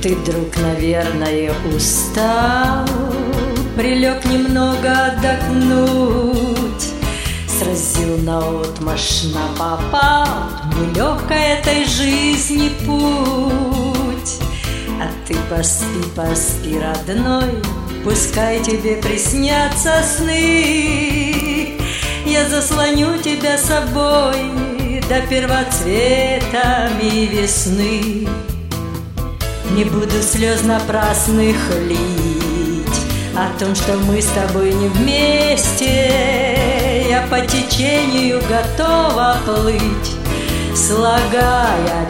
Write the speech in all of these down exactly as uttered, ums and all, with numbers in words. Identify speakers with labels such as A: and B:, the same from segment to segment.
A: Ты, друг, наверное, устал, прилег немного отдохнуть, сразил наотмашь напопал нелегкой этой жизни путь. А ты поспи, поспи, родной, пускай тебе приснятся сны. Я заслоню тебя собой до первоцветами весны. Не буду слез напрасных лить о том, что мы с тобой не вместе. Я по течению готова плыть, слагая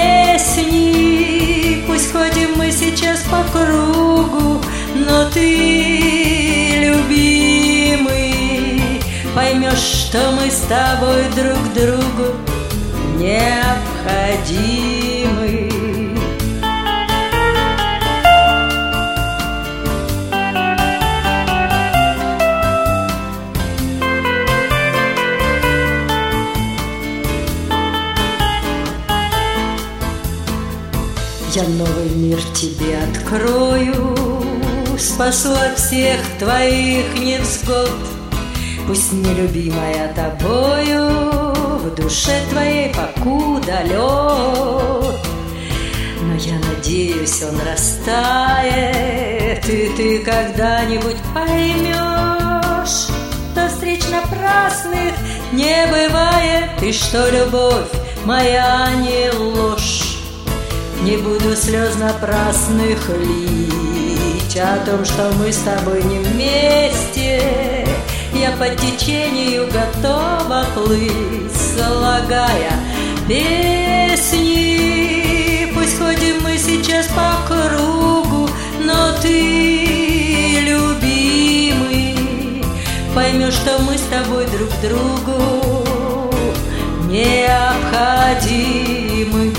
A: песни. Пусть ходим мы сейчас по кругу, но ты, любимый, поймешь, что мы с тобой друг другу необходимы. Я новый мир тебе открою, спасу от всех твоих невзгод. Пусть нелюбимая тобою в душе твоей покуда лед, но я надеюсь, он растает, и ты когда-нибудь поймешь, что встреч напрасных не бывает, и что любовь моя не ложь. Не буду слез напрасных лить о том, что мы с тобой не вместе. Я по течению готова плыть, слагая песни. Пусть ходим мы сейчас по кругу, но ты, любимый, поймешь, что мы с тобой друг другу необходимы.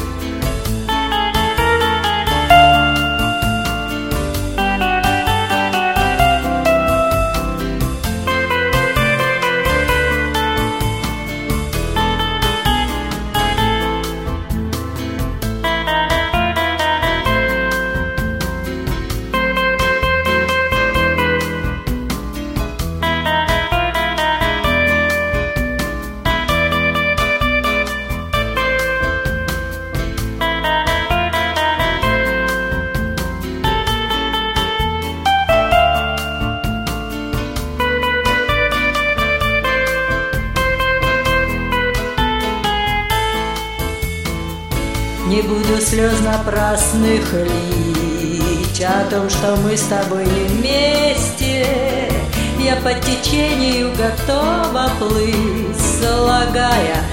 A: Не буду слез напрасных лить о том, что мы с тобой не вместе. Я по течению готова плыть, слагая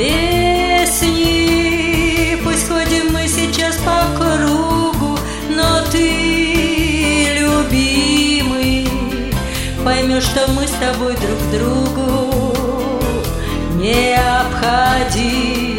A: песни. Пусть ходим мы сейчас по кругу, но ты, любимый, поймешь, что мы с тобой друг другу необходимы.